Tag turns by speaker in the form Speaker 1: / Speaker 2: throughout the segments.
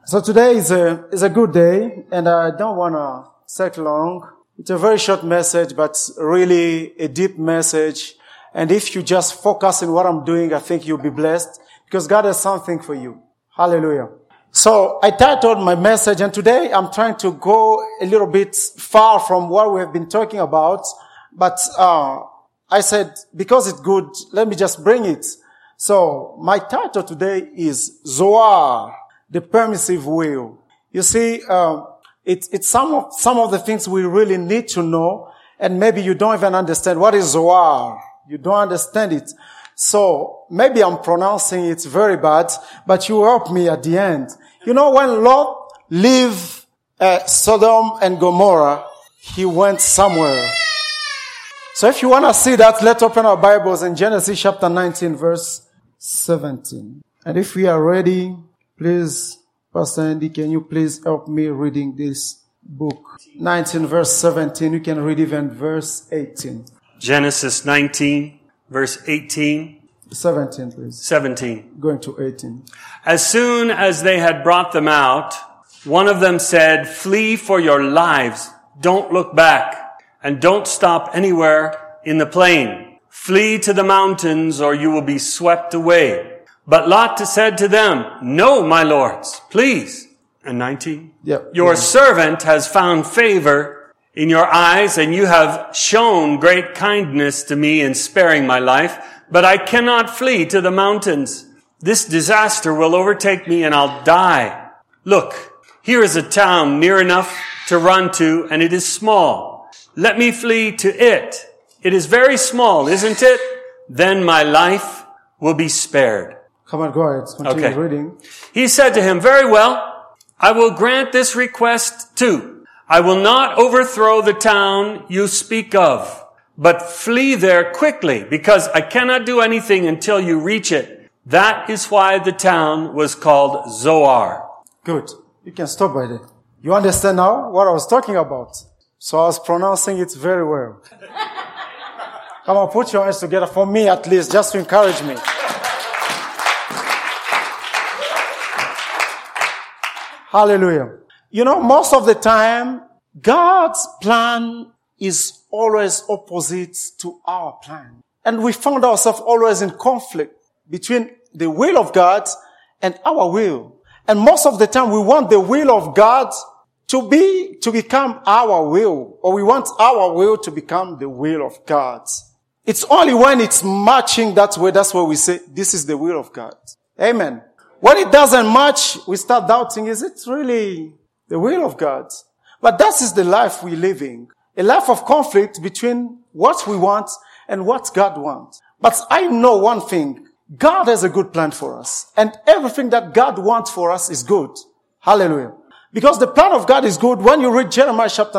Speaker 1: So today is a good day, and I don't want to take long. It's a very short message, but really a deep message. And if you just focus on what I'm doing, I think you'll be blessed because God has something for you. Hallelujah. So I titled my message, and today I'm trying to go a little bit far from what we have been talking about. But I said, because it's good, let me just bring it. So my title today is Zoar, the permissive will. You see, it's some of the things we really need to know, and maybe you don't even understand what is Zoar. You don't understand it. So maybe I'm pronouncing it very bad, but you help me at the end. You know, when Lot left Sodom and Gomorrah, he went somewhere. So if you want to see that, let's open our Bibles in Genesis chapter 19, verse 17. And if we are ready, please, Pastor Andy, can you please help me reading this book? 19, verse 17. You can read even verse 18.
Speaker 2: Genesis 19, verse 18.
Speaker 1: 17, please.
Speaker 2: 17.
Speaker 1: Going to 18.
Speaker 2: As soon as they had brought them out, one of them said, "Flee for your lives. Don't look back, and don't stop anywhere in the plain. Flee to the mountains, or you will be swept away." But Lot said to them, "No, my lords, please." And 19.
Speaker 1: Yep.
Speaker 2: Your servant has found favor in your eyes, and you have shown great kindness to me in sparing my life, but I cannot flee to the mountains. This disaster will overtake me, and I'll die. Look, here is a town near enough to run to, and it is small. Let me flee to it. It is very small, isn't it? Then my life will be spared.
Speaker 1: Come on, go ahead. Continue reading.
Speaker 2: He said to him, "Very well, I will grant this request too. I will not overthrow the town you speak of, but flee there quickly, because I cannot do anything until you reach it." That is why the town was called Zoar.
Speaker 1: Good. You can stop by there. You understand now what I was talking about? So I was pronouncing it very well. Come on, put your hands together for me at least, just to encourage me. Hallelujah. You know, most of the time, God's plan is always opposite to our plan. And we found ourselves always in conflict between the will of God and our will. And most of the time, we want the will of God to become our will, or we want our will to become the will of God. It's only when it's matching that way, that's where we say, this is the will of God. Amen. When it doesn't match, we start doubting, is it really the will of God? But that is the life we're living. A life of conflict between what we want and what God wants. But I know one thing. God has a good plan for us. And everything that God wants for us is good. Hallelujah. Because the plan of God is good. When you read Jeremiah chapter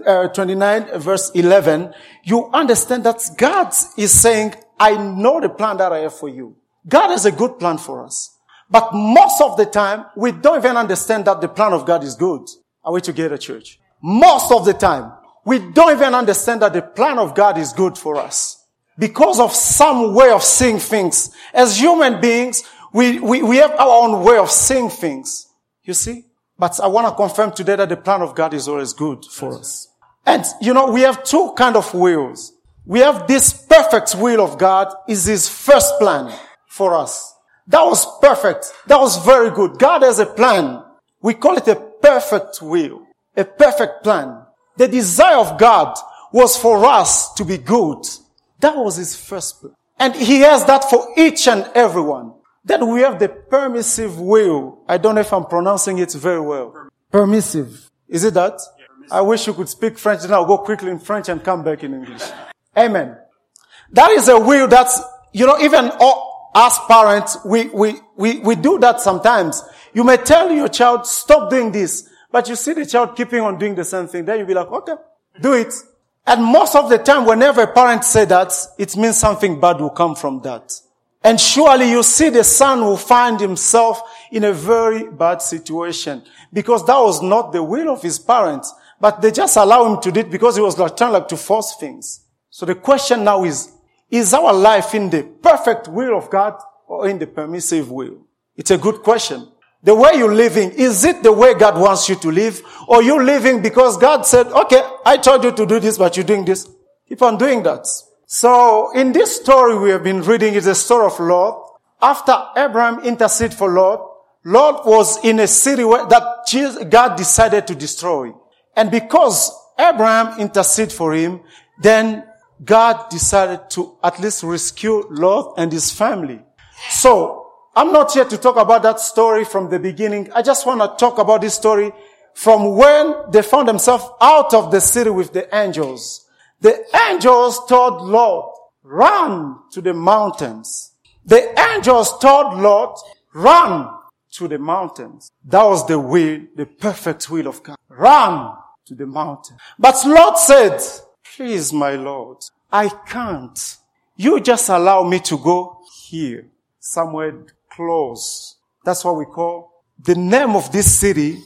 Speaker 1: 29, verse 11, you understand that God is saying, I know the plan that I have for you. God has a good plan for us. But most of the time, we don't even understand that the plan of God is good. Are we together, church? Most of the time, we don't even understand that the plan of God is good for us. Because of some way of seeing things. As human beings, we have our own way of seeing things. You see? But I want to confirm today that the plan of God is always good for us. And, you know, we have two kind of wills. We have this perfect will of God is His first plan for us. That was perfect. That was very good. God has a plan. We call it a perfect will. A perfect plan. The desire of God was for us to be good. That was His first plan. And He has that for each and everyone. Then we have the permissive will. I don't know if I'm pronouncing it very well. Permissive. Is it that? Yeah, I wish you could speak French, then I'll go quickly in French and come back in English. Amen. That is a will that's, you know, even as parents, we do that sometimes. You may tell your child, stop doing this. But you see the child keeping on doing the same thing. Then you'll be like, okay, do it. And most of the time, whenever a parent says that, it means something bad will come from that. And surely you see the son will find himself in a very bad situation. Because that was not the will of his parents. But they just allow him to do it because he was trying to force things. So the question now is our life in the perfect will of God or in the permissive will? It's a good question. The way you're living, is it the way God wants you to live? Or you're living because God said, okay, I told you to do this, but you're doing this. Keep on doing that. So in this story we have been reading is the story of Lot. After Abraham interceded for Lot, Lot was in a city that God decided to destroy. And because Abraham interceded for him, then God decided to at least rescue Lot and his family. So, I'm not here to talk about that story from the beginning. I just want to talk about this story from when they found themselves out of the city with the angels. The angels told Lot, run to the mountains. The angels told Lot, run to the mountains. That was the will, the perfect will of God. Run to the mountain. But Lot said, please, my Lord, I can't. You just allow me to go here, somewhere close. That's what we call the name of this city.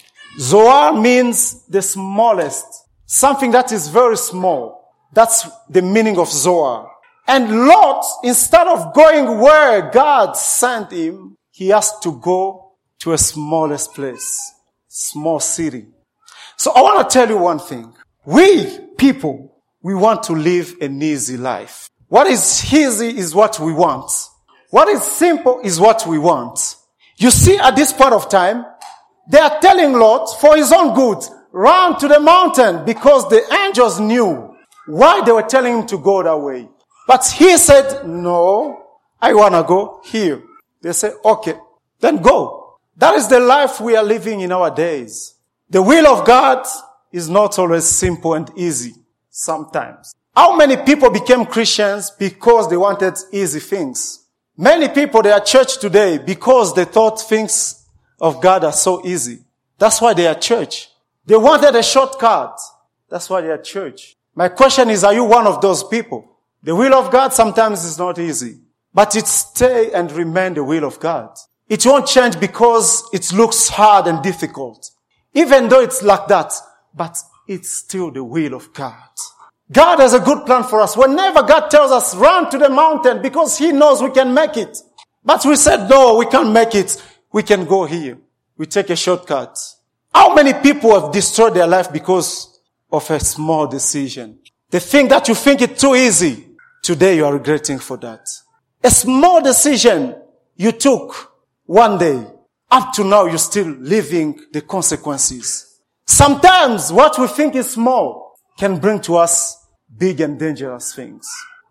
Speaker 1: Zoar means the smallest. Something that is very small. That's the meaning of Zoar. And Lot, instead of going where God sent him, he has to go to a smallest place. Small city. So I want to tell you one thing. We people, we want to live an easy life. What is easy is what we want. What is simple is what we want. You see, at this point of time, they are telling Lot, for his own good, run to the mountain, because the angels knew why they were telling him to go that way. But he said, no, I want to go here. They said, okay, then go. That is the life we are living in our days. The will of God is not always simple and easy sometimes. How many people became Christians because they wanted easy things? Many people, they are church today because they thought things of God are so easy. That's why they are church. They wanted a shortcut. That's why they are church. My question is, are you one of those people? The will of God sometimes is not easy, but it stay and remain the will of God. It won't change because it looks hard and difficult. Even though it's like that, but it's still the will of God. God has a good plan for us. Whenever God tells us, run to the mountain, because He knows we can make it. But we said, no, we can't make it. We can go here. We take a shortcut. How many people have destroyed their life because of a small decision? The thing that you think is too easy, today you are regretting for that. A small decision you took one day, up to now you're still living the consequences. Sometimes what we think is small can bring to us big and dangerous things.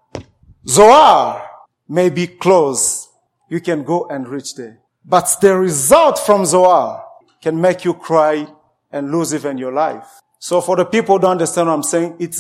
Speaker 1: Zoar may be close. You can go and reach there. But the result from Zoar can make you cry and lose even your life. So for the people who don't understand what I'm saying, it's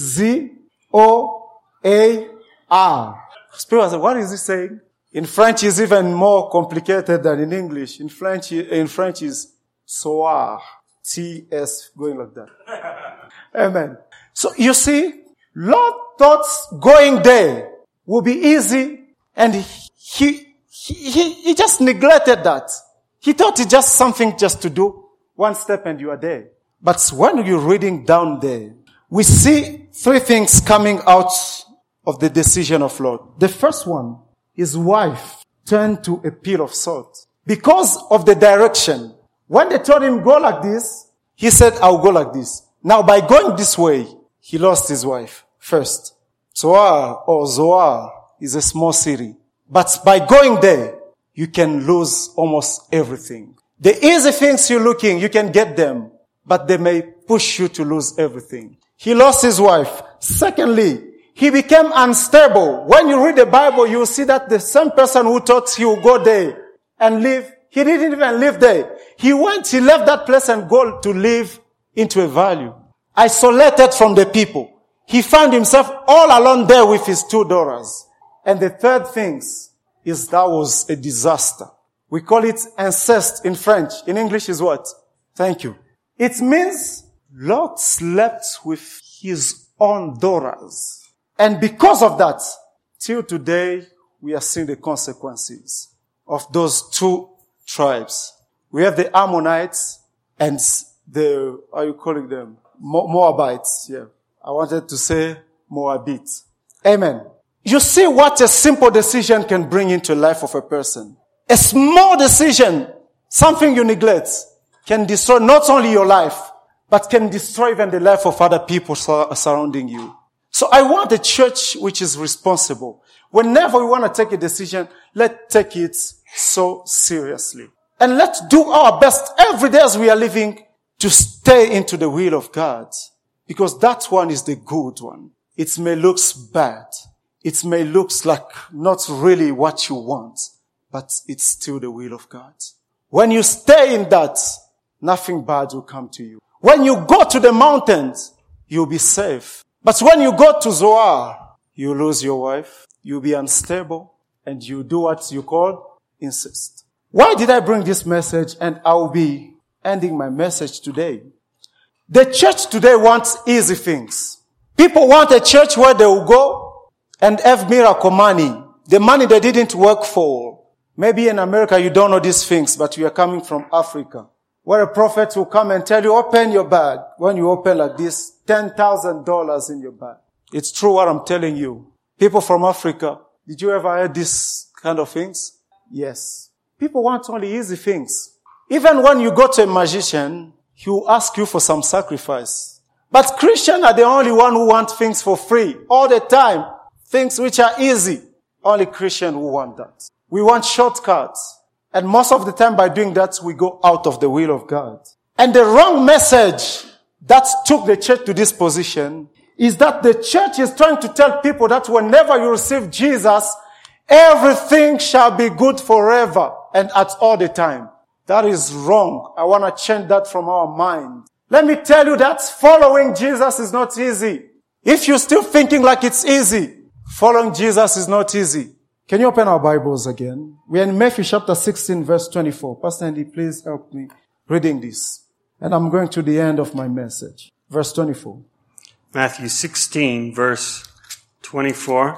Speaker 1: Z-O-A-R. People say, what is he saying? In French is even more complicated than in English. In French is Zoar. T-S going like that. Amen. So you see, Lot thought going there would be easy, and he just neglected that. He thought it's just something just to do one step and you are there. But when you're reading down there, we see three things coming out of the decision of Lot. The first one, his wife turned to a pillar of salt. Because of the direction. When they told him go like this, he said, I'll go like this. Now by going this way, he lost his wife first. Zoar is a small city. But by going there, you can lose almost everything. The easy things you're looking, you can get them, but they may push you to lose everything. He lost his wife. Secondly, he became unstable. When you read the Bible, you will see that the same person who thought he would go there and live, he didn't even live there. He left that place and go to live into a valley. Isolated from the people. He found himself all alone there with his two daughters. And the third thing is that was a disaster. We call it incest in French. In English is what? Thank you. It means Lot slept with his own daughters. And because of that, till today, we are seeing the consequences of those two tribes. We have the Ammonites and the, how are you calling them? Moabites. Yeah. I wanted to say Moabites. Amen. You see what a simple decision can bring into the life of a person. A small decision something you neglect can destroy not only your life, but can destroy even the life of other people surrounding you. So I want a church which is responsible. Whenever we want to take a decision, let's take it so seriously. And let's do our best every day as we are living to stay into the will of God. Because that one is the good one. It may look bad. It may look like not really what you want, but it's still the will of God. When you stay in that, nothing bad will come to you. When you go to the mountains, you'll be safe. But when you go to Zoar, you lose your wife, you'll be unstable, and you do what you call incest. Why did I bring this message? And I'll be ending my message today. The church today wants easy things. People want a church where they will go and have miracle money. The money they didn't work for. Maybe in America you don't know these things, but you are coming from Africa, where a prophet will come and tell you, open your bag. When you open like this, $10,000 in your bag. It's true what I'm telling you. People from Africa, did you ever hear this kind of things? Yes. People want only easy things. Even when you go to a magician, he will ask you for some sacrifice. But Christians are the only one who want things for free all the time. Things which are easy. Only Christians who want that. We want shortcuts. And most of the time by doing that, we go out of the will of God. And the wrong message that took the church to this position is that the church is trying to tell people that whenever you receive Jesus, everything shall be good forever and at all the time. That is wrong. I want to change that from our mind. Let me tell you that following Jesus is not easy. If you're still thinking like it's easy, following Jesus is not easy. Can you open our Bibles again? We are in Matthew chapter 16 verse 24. Pastor Andy, please help me reading this. And I'm going to the end of my message. Verse 24.
Speaker 2: Matthew 16 verse 24.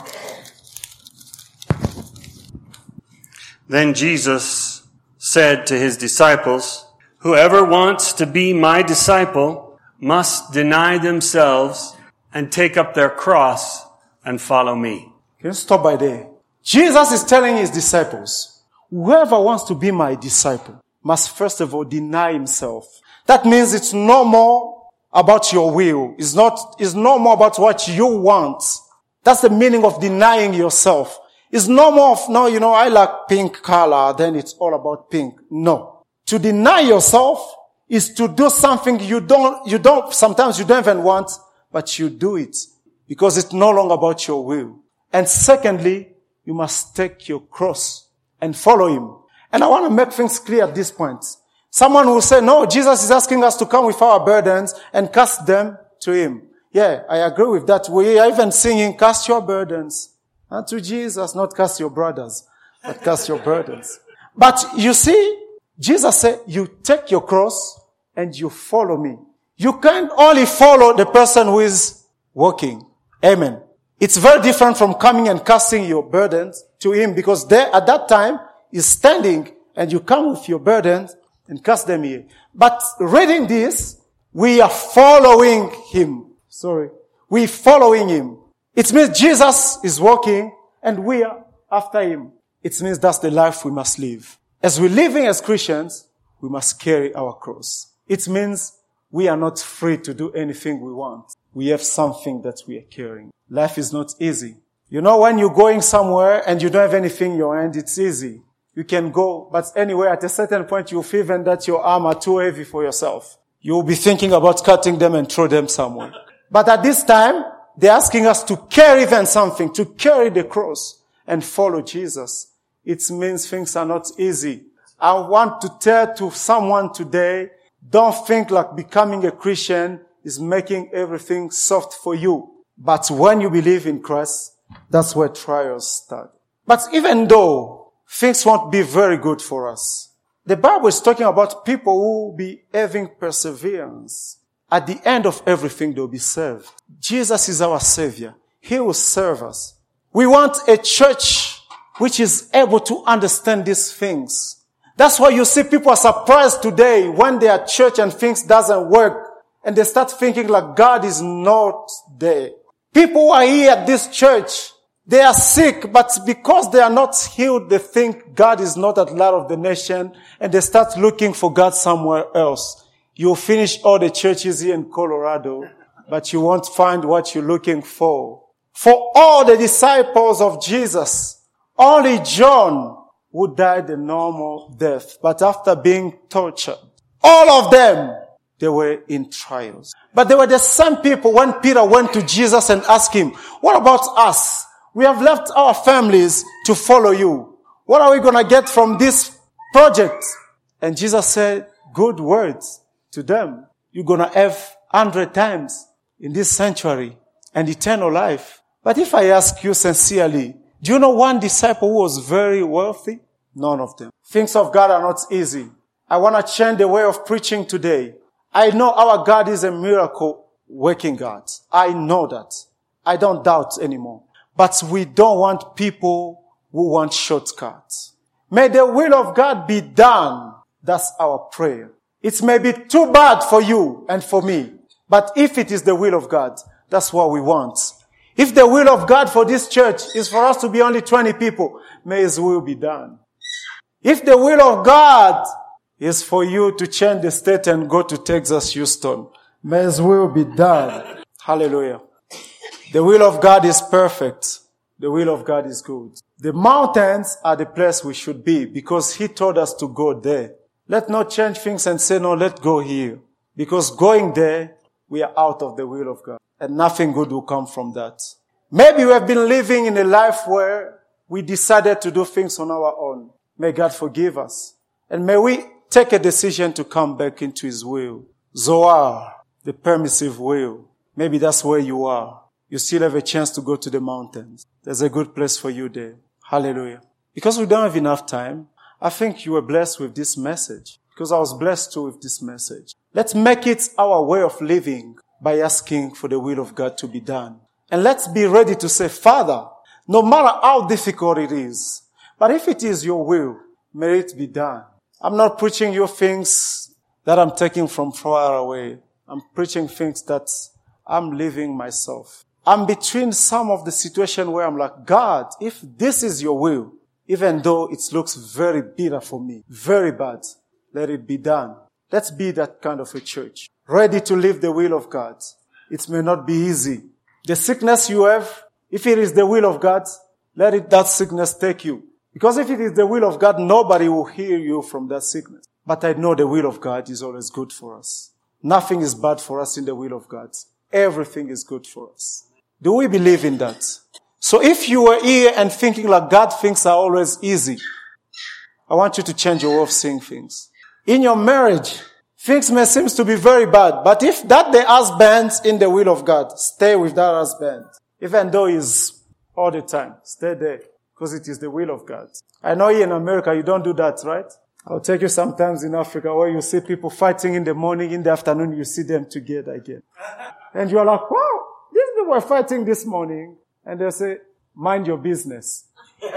Speaker 2: Then Jesus said to his disciples, whoever wants to be my disciple must deny themselves and take up their cross and follow me.
Speaker 1: Can you stop by there? Jesus is telling his disciples, whoever wants to be my disciple must first of all deny himself. That means it's no more about your will. It's no more about what you want. That's the meaning of denying yourself. It's no more of, no, I like pink color, then it's all about pink. No. To deny yourself is to do something sometimes you don't even want, but you do it because it's no longer about your will. And secondly, you must take your cross and follow him. And I want to make things clear at this point. Someone will say, no, Jesus is asking us to come with our burdens and cast them to him. Yeah, I agree with that. We are even singing, cast your burdens unto Jesus, not cast your brothers, but cast your burdens. But you see, Jesus said, you take your cross and you follow me. You can't only follow the person who is walking. Amen. It's very different from coming and casting your burdens to him because there at that time is standing and you come with your burdens and cast them here. But reading this, we are following him. We're following him. It means Jesus is walking and we are after him. It means that's the life we must live. As we're living as Christians, we must carry our cross. It means we are not free to do anything we want. We have something that we are carrying. Life is not easy. When you're going somewhere and you don't have anything in your hand, it's easy. You can go, but anyway, at a certain point, you'll feel even that your arms are too heavy for yourself. You'll be thinking about cutting them and throw them somewhere. But at this time, they're asking us to carry even something, to carry the cross and follow Jesus. It means things are not easy. I want to tell to someone today, don't think like becoming a Christian is making everything soft for you. But when you believe in Christ, that's where trials start. But even though things won't be very good for us, the Bible is talking about people who will be having perseverance. At the end of everything, they'll be saved. Jesus is our Savior. He will serve us. We want a church which is able to understand these things. That's why you see people are surprised today when they are at church and things doesn't work. And they start thinking like God is not there. People who are here at this church, They are sick, but because they are not healed, they think God is not at the light of the nation, and they start looking for God somewhere else. You'll finish all the churches here in Colorado, but you won't find what you're looking for. For all the disciples of Jesus, only John who died a normal death, but after being tortured. All of them, they were in trials. But they were the same people when Peter went to Jesus and asked him, what about us? We have left our families to follow you. What are we going to get from this project? And Jesus said, good words to them. You're going to have 100 times in this sanctuary and eternal life. But if I ask you sincerely, do you know one disciple who was very wealthy? None of them. Things of God are not easy. I want to change the way of preaching today. I know our God is a miracle working God. I know that. I don't doubt anymore. But we don't want people who want shortcuts. May the will of God be done. That's our prayer. It may be too bad for you and for me. But if it is the will of God, that's what we want. If the will of God for this church is for us to be only 20 people, may His will be done. If the will of God is for you to change the state and go to Texas, Houston, may His will be done. Hallelujah. The will of God is perfect. The will of God is good. The mountains are the place we should be because He told us to go there. Let's not change things and say, no, let's go here. Because going there, we are out of the will of God. And nothing good will come from that. Maybe we have been living in a life where we decided to do things on our own. May God forgive us. And may we take a decision to come back into His will. Zoar, the permissive will. Maybe that's where you are. You still have a chance to go to the mountains. There's a good place for you there. Hallelujah. Because we don't have enough time, I think you were blessed with this message. Because I was blessed too with this message. Let's make it our way of living by asking for the will of God to be done. And let's be ready to say, Father, no matter how difficult it is, but if it is your will, may it be done. I'm not preaching you things that I'm taking from far away. I'm preaching things that I'm living myself. I'm between some of the situation where I'm like, God, if this is your will, even though it looks very bitter for me, very bad, let it be done. Let's be that kind of a church, ready to live the will of God. It may not be easy. The sickness you have, if it is the will of God, let that sickness take you. Because if it is the will of God, nobody will heal you from that sickness. But I know the will of God is always good for us. Nothing is bad for us in the will of God. Everything is good for us. Do we believe in that? So if you were here and thinking like God things are always easy, I want you to change your way of seeing things. In your marriage, things may seem to be very bad, but if that the husband's in the will of God, stay with that husband. Even though he's all the time, stay there, because it is the will of God. I know here in America you don't do that, right? I'll take you sometimes in Africa where you see people fighting in the morning, in the afternoon you see them together again. And you're like, wow, these people were fighting this morning. And they say, mind your business.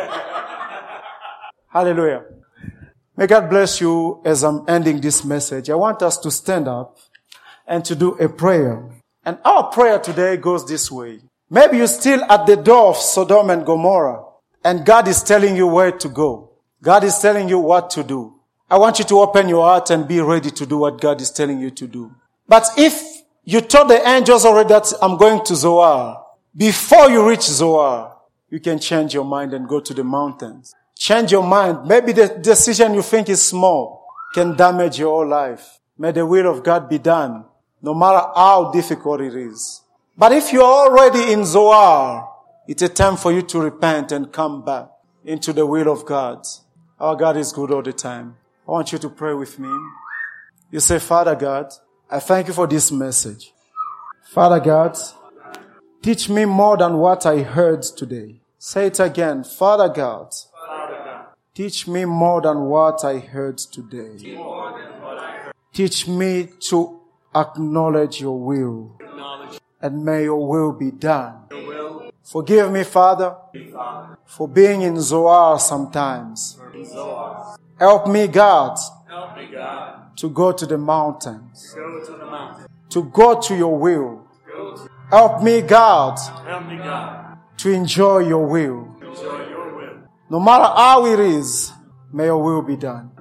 Speaker 1: Hallelujah. May God bless you as I'm ending this message. I want us to stand up and to do a prayer. And our prayer today goes this way. Maybe you're still at the door of Sodom and Gomorrah, and God is telling you where to go. God is telling you what to do. I want you to open your heart and be ready to do what God is telling you to do. But if you told the angels already that I'm going to Zoar, before you reach Zoar, you can change your mind and go to the mountains. Change your mind. Maybe the decision you think is small can damage your whole life. May the will of God be done, no matter how difficult it is. But if you're already in Zoar, it's a time for you to repent and come back into the will of God. Our God is good all the time. I want you to pray with me. You say, Father God, I thank you for this message. Father God, teach me more than what I heard today. Say it again. Father God, teach me more than what I heard today. Teach me to acknowledge your will. And may your will be done. Forgive me, Father, for being in Zoar sometimes. Help me, God, to go to the mountains, to go to your will. Help me, God, to enjoy your will. No matter how it is, may your will be done.